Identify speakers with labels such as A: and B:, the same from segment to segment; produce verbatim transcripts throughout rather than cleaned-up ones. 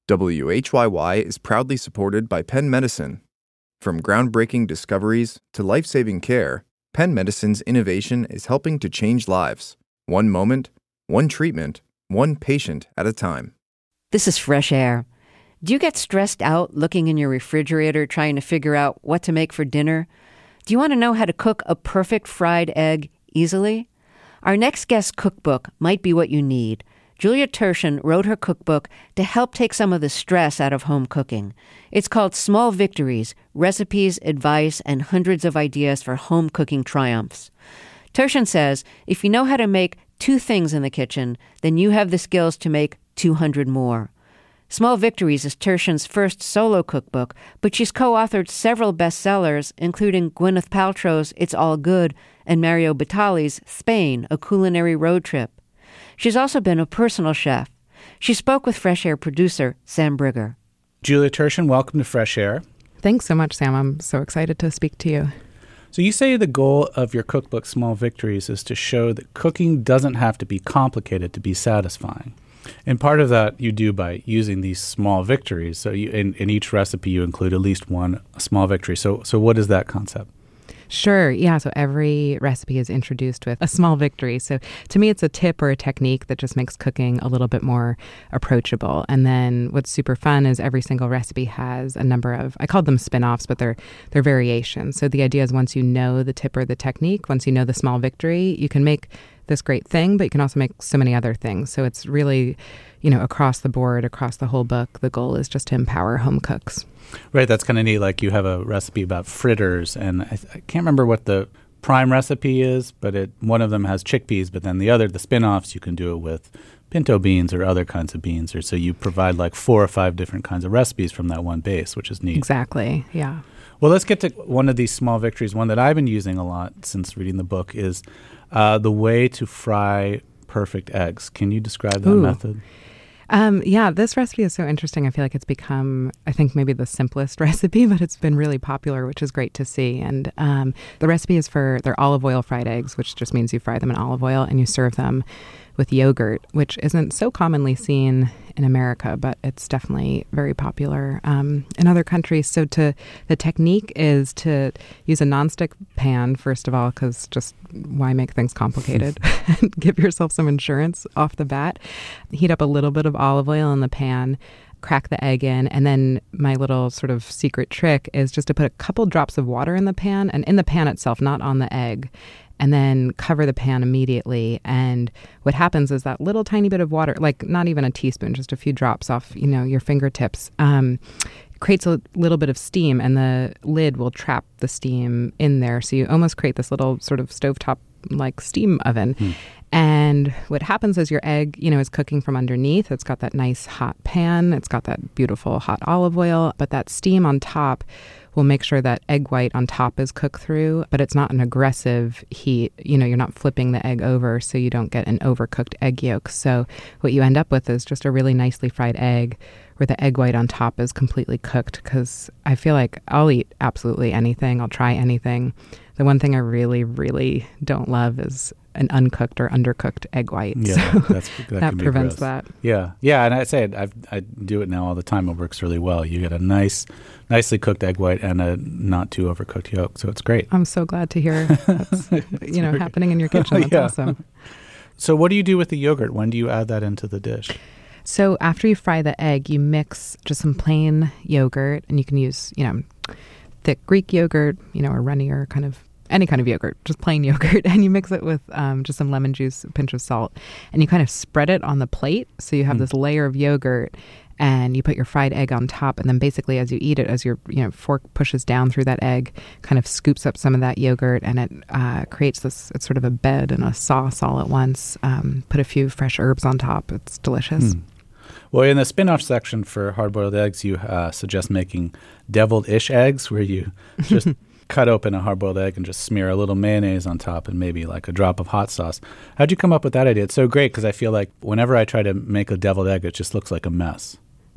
A: W H Y Y is proudly supported by Penn Medicine. From groundbreaking discoveries to life-saving care, Penn Medicine's innovation is helping to change lives. One moment, one treatment, one patient at a time.
B: This is Fresh Air. Do you get stressed out looking in your refrigerator trying to figure out what to make for dinner? Do you want to know how to cook a perfect fried egg easily? Our next guest's cookbook might be what you need. Julia Turshen wrote her cookbook to help take some of the stress out of home cooking. It's called Small Victories, Recipes, Advice, and Hundreds of Ideas for Home Cooking Triumphs. Turshen says, if you know how to make two things in the kitchen, then you have the skills to make two hundred more. Small Victories is Turshen's first solo cookbook, but she's co-authored several bestsellers, including Gwyneth Paltrow's It's All Good and Mario Batali's Spain, A Culinary Road Trip. She's also been a personal chef. She spoke with Fresh Air producer Sam Brigger.
C: Julia Turshen, welcome to Fresh Air.
D: Thanks so much, Sam. I'm so excited to speak to you.
C: So you say the goal of your cookbook, Small Victories, is to show that cooking doesn't have to be complicated to be satisfying. And part of that you do by using these small victories. So you, in, in each recipe, you include at least one small victory. So, so what is that concept?
D: Sure. Yeah. So every recipe is introduced with a small victory. So to me, it's a tip or a technique that just makes cooking a little bit more approachable. And then what's super fun is every single recipe has a number of, I call them spin-offs, but they're, they're variations. So the idea is once you know the tip or the technique, once you know the small victory, you can make this great thing, but you can also make so many other things. So it's really, you know, across the board, across the whole book, the goal is just to empower home cooks.
C: Right, that's kind of neat. Like you have a recipe about fritters, and I, th- I can't remember what the prime recipe is, but it one of them has chickpeas, but then the other, the spin-offs, you can do it with pinto beans or other kinds of beans. Or so you provide like four or five different kinds of recipes from that one base, which is neat.
D: Exactly, yeah.
C: Well, let's get to one of these small victories. One that I've been using a lot since reading the book is uh, the way to fry perfect eggs. Can you describe that
D: Ooh.
C: method?
D: Um, yeah, this recipe is so interesting. I feel like it's become, I think, maybe the simplest recipe, but it's been really popular, which is great to see. And um, the recipe is for, they're olive oil fried eggs, which just means you fry them in olive oil and you serve them with yogurt, which isn't so commonly seen in America, but it's definitely very popular um, in other countries. So to the technique is to use a nonstick pan, first of all, because just why make things complicated? Give yourself some insurance off the bat. Heat up a little bit of olive oil in the pan, crack the egg in, and then my little sort of secret trick is just to put a couple drops of water in the pan, and in the pan itself, not on the egg, and then cover the pan immediately. And what happens is that little tiny bit of water, like not even a teaspoon, just a few drops off, you know, your fingertips, um, creates a little bit of steam, and the lid will trap the steam in there. So you almost create this little sort of stovetop like steam oven. Hmm. And what happens is your egg, you know, is cooking from underneath. It's got that nice hot pan. It's got that beautiful hot olive oil, but that steam on top will make sure that egg white on top is cooked through, but it's not an aggressive heat. You know, you're not flipping the egg over so you don't get an overcooked egg yolk. So what you end up with is just a really nicely fried egg where the egg white on top is completely cooked, because I feel like I'll eat absolutely anything. I'll try anything. The one thing I really, really don't love is an uncooked or undercooked egg white.
C: Yeah,
D: so
C: that's, that,
D: that prevents that.
C: Yeah, yeah, and I say it, I've, I do it now all the time. It works really well. You get a nice, nicely cooked egg white and a not too overcooked yolk, so it's great.
D: I'm so glad to hear that's you know happening in your kitchen. That's
C: yeah.
D: awesome.
C: So what do you do with the yogurt? When do you add that into the dish?
D: So after you fry the egg, you mix just some plain yogurt, and you can use, you know, thick Greek yogurt, you know, or runnier kind of, any kind of yogurt, just plain yogurt, and you mix it with um, just some lemon juice, a pinch of salt, and you kind of spread it on the plate. So you have mm. this layer of yogurt, and you put your fried egg on top, and then basically as you eat it, as your you know fork pushes down through that egg, kind of scoops up some of that yogurt, and it uh, creates this, it's sort of a bed and a sauce all at once. Um, put a few fresh herbs on top. It's delicious. Mm.
C: Well, in the spin-off section for hard-boiled eggs, you uh, suggest making deviled-ish eggs, where you just cut open a hard-boiled egg and just smear a little mayonnaise on top and maybe like a drop of hot sauce. How'd you come up with that idea? It's so great because I feel like whenever I try to make a deviled egg, it just looks like a mess.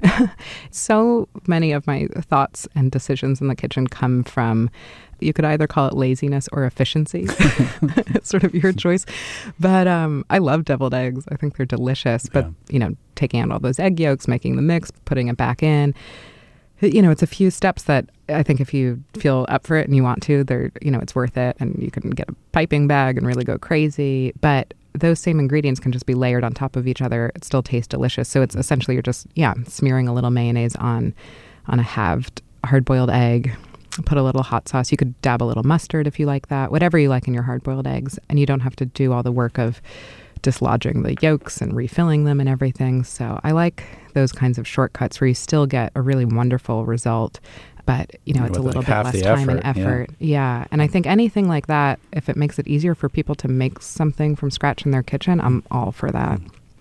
D: So many of my thoughts and decisions in the kitchen come from, you could either call it laziness or efficiency. It's sort of your choice. But um, I love deviled eggs. I think they're delicious. But, yeah. you know, taking out all those egg yolks, making the mix, putting it back in, you know, it's a few steps that I think if you feel up for it and you want to, they're, you know, it's worth it. And you can get a piping bag and really go crazy. But those same ingredients can just be layered on top of each other. It still tastes delicious. So it's essentially you're just, yeah, smearing a little mayonnaise on on a halved hard-boiled egg. Put a little hot sauce. You could dab a little mustard if you like that. Whatever you like in your hard-boiled eggs. And you don't have to do all the work of dislodging the yolks and refilling them and everything. So I like those kinds of shortcuts where you still get a really wonderful result. But, you know, it's
C: With
D: a little
C: like
D: bit less time
C: effort,
D: and effort. Yeah. yeah. And I think anything like that, if it makes it easier for people to make something from scratch in their kitchen, I'm all for that.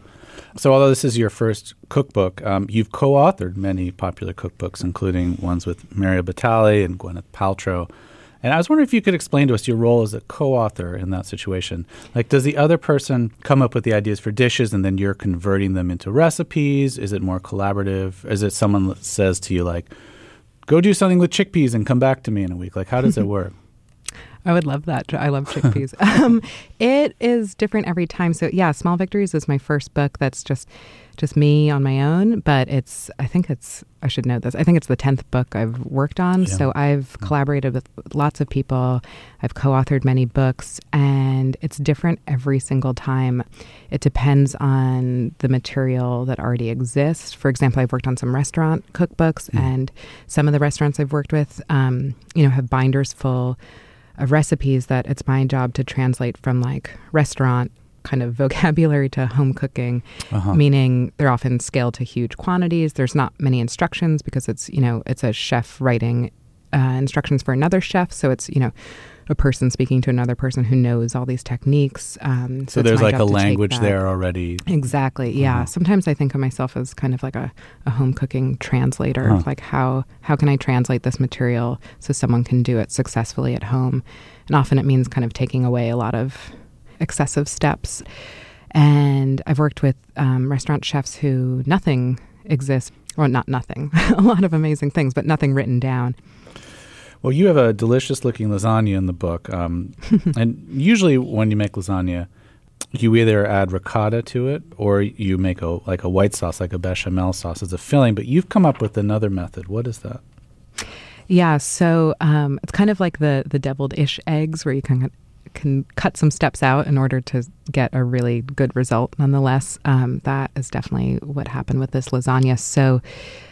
C: So although this is your first cookbook, um, you've co-authored many popular cookbooks, including ones with Mario Batali and Gwyneth Paltrow. And I was wondering if you could explain to us your role as a co-author in that situation. Like, does the other person come up with the ideas for dishes and then you're converting them into recipes? Is it more collaborative? Is it someone that says to you, like, go do something with chickpeas and come back to me in a week? Like, how does it work?
D: I would love that. I love chickpeas. um, it is different every time. So yeah, Small Victories is my first book that's just just me on my own. But it's, I think it's, I should know this, I think it's the tenth book I've worked on. Yeah. So I've collaborated with lots of people. I've co-authored many books. And it's different every single time. It depends on the material that already exists. For example, I've worked on some restaurant cookbooks. Mm. And some of the restaurants I've worked with, um, you know, have binders full of recipes that it's my job to translate from like restaurant kind of vocabulary to home cooking, uh-huh. meaning they're often scaled to huge quantities. There's not many instructions because it's, you know, it's a chef writing uh, instructions for another chef. So it's, you know, a person speaking to another person who knows all these techniques. Um,
C: so, so there's like a language there already.
D: Exactly. Yeah. Uh-huh. Sometimes I think of myself as kind of like a, a home cooking translator. Huh. Like how, how can I translate this material so someone can do it successfully at home? And often it means kind of taking away a lot of excessive steps. And I've worked with um, restaurant chefs who nothing exists, or not nothing, a lot of amazing things, but nothing written down.
C: Well, you have a delicious-looking lasagna in the book. Um, and usually when you make lasagna, you either add ricotta to it or you make a like a white sauce, like a bechamel sauce as a filling. But you've come up with another method. What is that?
D: Yeah, so um, it's kind of like the, the deviled-ish eggs where you can can cut some steps out in order to get a really good result nonetheless. Um, that is definitely what happened with this lasagna. So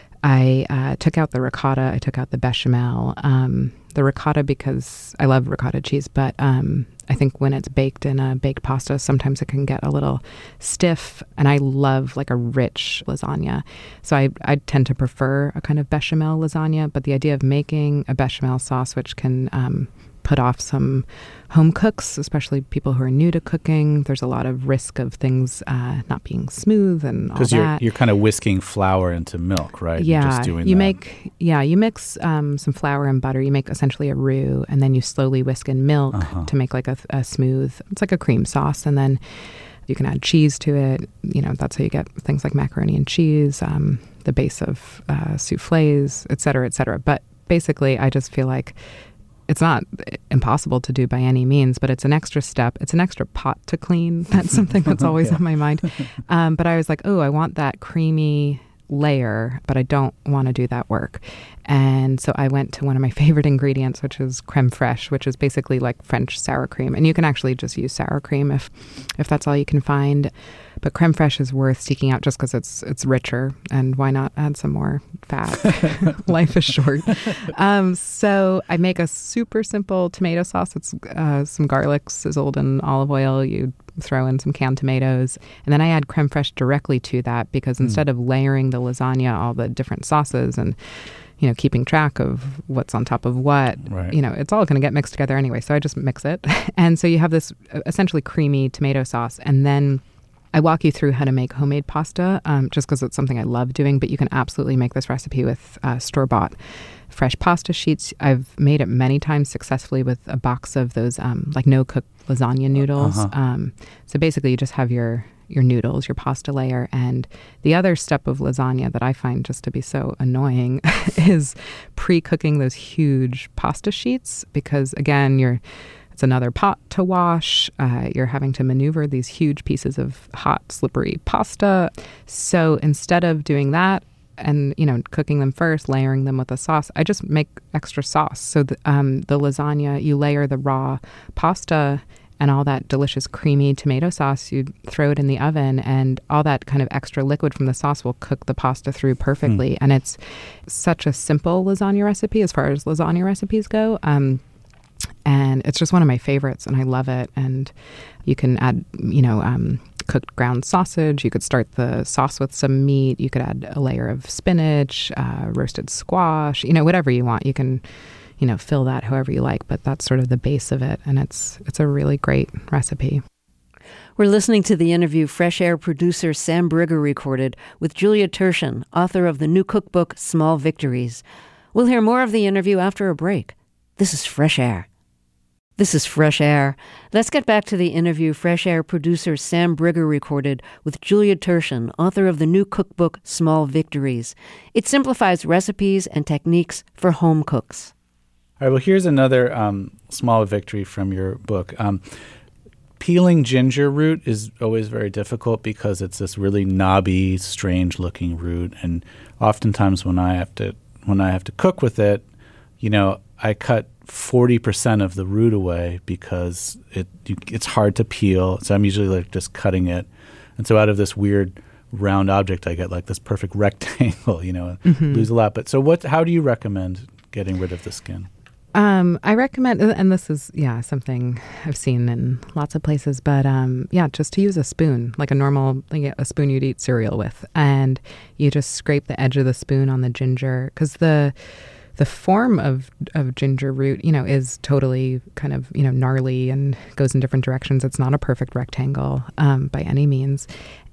D: I uh, took out the ricotta, I took out the bechamel. Um, the ricotta because I love ricotta cheese, but um, I think when it's baked in a baked pasta, sometimes it can get a little stiff, and I love like a rich lasagna. So I, I tend to prefer a kind of bechamel lasagna, but the idea of making a bechamel sauce, which can um, put off some home cooks, especially people who are new to cooking. There's a lot of risk of things uh, not being smooth and all that.
C: Because you're, you're kind of whisking flour into milk, right?
D: Yeah.
C: You're just doing
D: you
C: that.
D: make, yeah, you mix um, some flour and butter. You make essentially a roux, and then you slowly whisk in milk uh-huh. to make like a, a smooth, it's like a cream sauce. And then you can add cheese to it. You know, that's how you get things like macaroni and cheese, um, the base of uh, souffles, et cetera, et cetera. But basically, I just feel like it's not impossible to do by any means, but it's an extra step. It's an extra pot to clean. That's something that's always yeah. on my mind. Um, but I was like, oh, I want that creamy layer, but I don't want to do that work. And so I went to one of my favorite ingredients, which is creme fraiche, which is basically like French sour cream. And you can actually just use sour cream if if that's all you can find. But creme fraiche is worth seeking out just because it's it's richer, and why not add some more fat? Life is short. Um, so I make a super simple tomato sauce. It's uh, some garlic sizzled in olive oil. You throw in some canned tomatoes, and then I add creme fraiche directly to that because mm. instead of layering the lasagna, all the different sauces and you know, keeping track of what's on top of what,
C: right.
D: you know, it's all going to get mixed together anyway. So I just mix it. And so you have this essentially creamy tomato sauce. And then I walk you through how to make homemade pasta, um, just because it's something I love doing. But you can absolutely make this recipe with uh, store-bought fresh pasta sheets. I've made it many times successfully with a box of those um, like no-cook lasagna noodles.
C: Uh-huh.
D: Um, so basically you just have your your noodles, your pasta layer. And the other step of lasagna that I find just to be so annoying is pre-cooking those huge pasta sheets, because again, you're it's another pot to wash. Uh, you're having to maneuver these huge pieces of hot, slippery pasta. So instead of doing that and, you know, cooking them first, layering them with a sauce, I just make extra sauce. So the, um, the lasagna, you layer the raw pasta and all that delicious creamy tomato sauce, you throw it in the oven, and all that kind of extra liquid from the sauce will cook the pasta through perfectly. Mm. And it's such a simple lasagna recipe as far as lasagna recipes go. Um, and it's just one of my favorites, and I love it. And you can add, you know, um, cooked ground sausage. You could start the sauce with some meat. You could add a layer of spinach, uh, roasted squash, you know, whatever you want. You can, you know, fill that however you like, but that's sort of the base of it. And it's it's a really great recipe.
B: We're listening to the interview Fresh Air producer Sam Briger recorded with Julia Turshen, author of the new cookbook Small Victories. We'll hear more of the interview after a break. This is Fresh Air. This is Fresh Air. Let's get back to the interview Fresh Air producer Sam Briger recorded with Julia Turshen, author of the new cookbook Small Victories. It simplifies recipes and techniques for home cooks.
C: All right, well, here's another um, small victory from your book. Um, peeling ginger root is always very difficult because it's this really knobby, strange-looking root, and oftentimes when I have to when I have to cook with it, you know, I cut forty percent of the root away because it you, it's hard to peel. So I'm usually like just cutting it. And so out of this weird round object, I get like this perfect rectangle, you know, mm-hmm. lose a lot. But so what? How do you recommend getting rid of the skin?
D: Um, I recommend, and this is, yeah, something I've seen in lots of places, but um, yeah, just to use a spoon, like a normal, like a spoon you'd eat cereal with. And you just scrape the edge of the spoon on the ginger, because the the form of, of ginger root, you know, is totally kind of, you know, gnarly and goes in different directions. It's not a perfect rectangle um, by any means.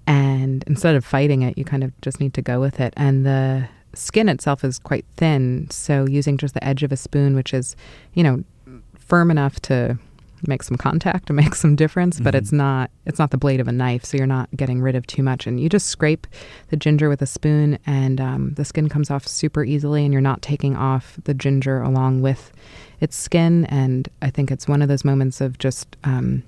D: And instead of fighting it, you kind of just need to go with it. And the skin itself is quite thin, so using just the edge of a spoon, which is, you know, firm enough to make some contact and make some difference, mm-hmm. but it's not it's not the blade of a knife, so you're not getting rid of too much. And you just scrape the ginger with a spoon, and um, the skin comes off super easily, and you're not taking off the ginger along with its skin. And I think it's one of those moments of just um,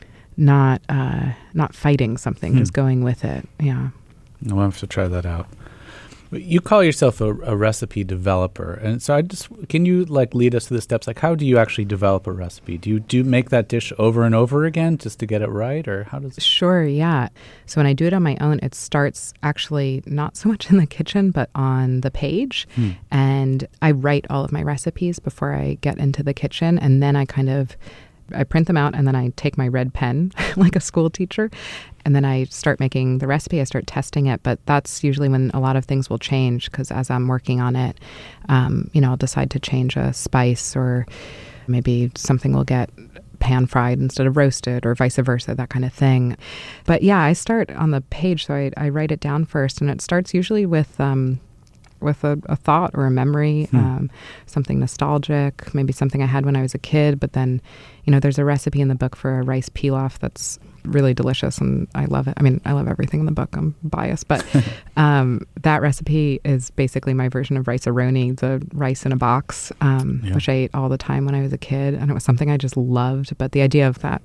D: not uh, not fighting something, hmm. just going with it. Yeah,
C: I'll have to try that out. You call yourself a, a recipe developer, and so I just can you like lead us through the steps? Like, how do you actually develop a recipe? Do you do you make that dish over and over again just to get it right, or how does it?
D: Sure, yeah. So when I do it on my own, it starts actually not so much in the kitchen, but on the page, hmm. and I write all of my recipes before I get into the kitchen, and then I kind of I print them out, and then I take my red pen like a school teacher, and then I start making the recipe. I start testing it, but that's usually when a lot of things will change, because as I'm working on it, um, you know, I'll decide to change a spice, or maybe something will get pan fried instead of roasted, or vice versa, that kind of thing. But yeah, I start on the page, so I, I write it down first, and it starts usually with um, with a, a thought or a memory, hmm. um, something nostalgic, maybe something I had when I was a kid. But then, you know, there's a recipe in the book for a rice pilaf that's really delicious, and I love it. I mean, I love everything in the book. I'm biased, but um, that recipe is basically my version of rice-a-roni, the rice in a box, um, yeah. which I ate all the time when I was a kid, and it was something I just loved. But the idea of that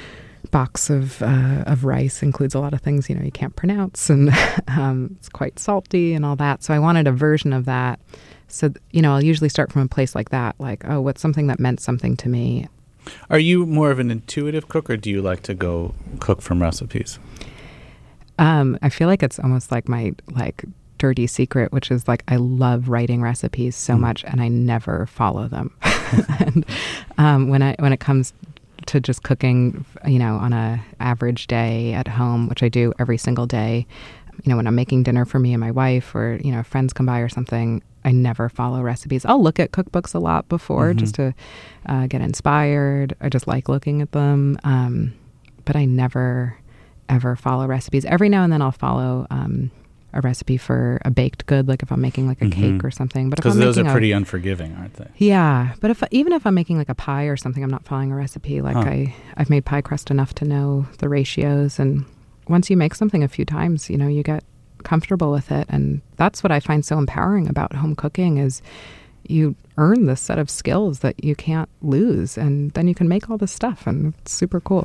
D: box of uh, of rice includes a lot of things, you know, you can't pronounce, and um, it's quite salty and all that. So I wanted a version of that. So, you know, I'll usually start from a place like that, like, oh, what's something that meant something to me?
C: Are you more of an intuitive cook, or do you like to go cook from recipes?
D: Um, I feel like it's almost like my like dirty secret, which is like I love writing recipes so mm. much, and I never follow them. and um, when I when it comes to just cooking, you know, on a average day at home, which I do every single day, you know, when I'm making dinner for me and my wife, or, you know, friends come by or something, I never follow recipes. I'll look at cookbooks a lot before mm-hmm. just to uh, get inspired. I just like looking at them. Um, but I never, ever follow recipes. Every now and then I'll follow um, a recipe for a baked good, like if I'm making like a mm-hmm. cake or something. But
C: because those are pretty a, unforgiving, aren't they?
D: Yeah, but if even if I'm making like a pie or something, I'm not following a recipe. Like huh. I, I've made pie crust enough to know the ratios, and once you make something a few times, you know, you get comfortable with it. And that's what I find so empowering about home cooking is you earn this set of skills that you can't lose. And then you can make all this stuff, and it's super cool.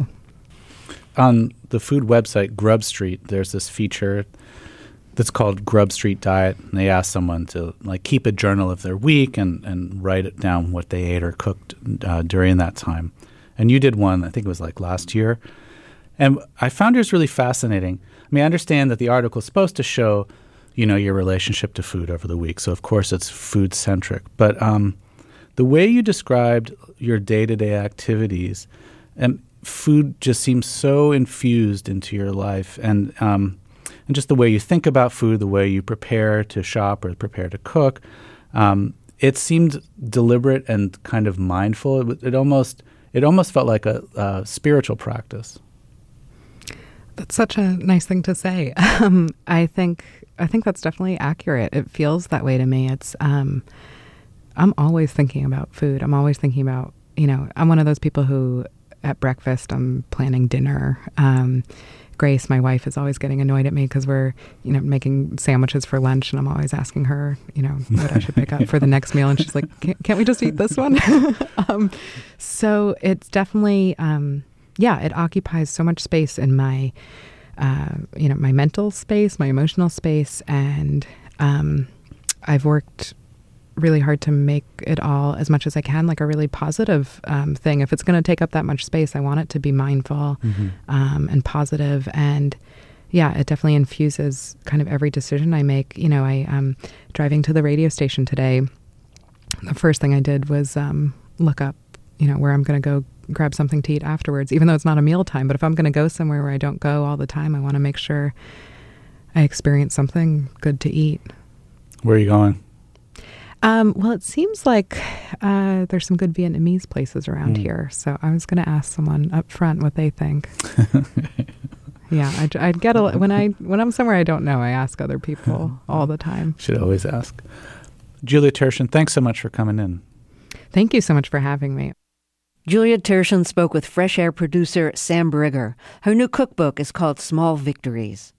C: On the food website Grub Street, there's this feature that's called Grub Street Diet, and they ask someone to like keep a journal of their week and, and write it down what they ate or cooked uh, during that time. And you did one, I think it was like last year. And I found yours really fascinating. I mean, I understand that the article is supposed to show, you know, your relationship to food over the week. So, of course, it's food-centric. But um, the way you described your day-to-day activities, and food just seems so infused into your life. And um, and just the way you think about food, the way you prepare to shop or prepare to cook, um, it seemed deliberate and kind of mindful. It, it almost it almost felt like a, a spiritual practice.
D: That's such a nice thing to say. Um, I think I think that's definitely accurate. It feels that way to me. It's um, I'm always thinking about food. I'm always thinking about, you know, I'm one of those people who at breakfast I'm planning dinner. Um, Grace, my wife, is always getting annoyed at me because we're, you know, making sandwiches for lunch, and I'm always asking her, you know, what I should pick up for the next meal, and she's like, "Can't, can't we just eat this one?" um, so it's definitely, um, yeah, it occupies so much space in my, uh, you know, my mental space, my emotional space, and um, I've worked really hard to make it all, as much as I can, like a really positive um, thing. If it's going to take up that much space, I want it to be mindful mm-hmm. um, and positive. And yeah, it definitely infuses kind of every decision I make. You know, I um driving to the radio station today, the first thing I did was um, look up, you know, where I'm going to go grab something to eat afterwards, even though it's not a mealtime. But if I'm going to go somewhere where I don't go all the time, I want to make sure I experience something good to eat.
C: Where are you going?
D: Um, well, it seems like uh, there's some good Vietnamese places around mm. here. So I was going to ask someone up front what they think. yeah, I'd, I'd get a when I when I'm somewhere I don't know, I ask other people all the time.
C: Should always ask. Julia Turshen, thanks so much for coming in.
D: Thank you so much for having me.
B: Julia Turshen spoke with Fresh Air producer Sam Brigger. Her new cookbook is called Small Victories.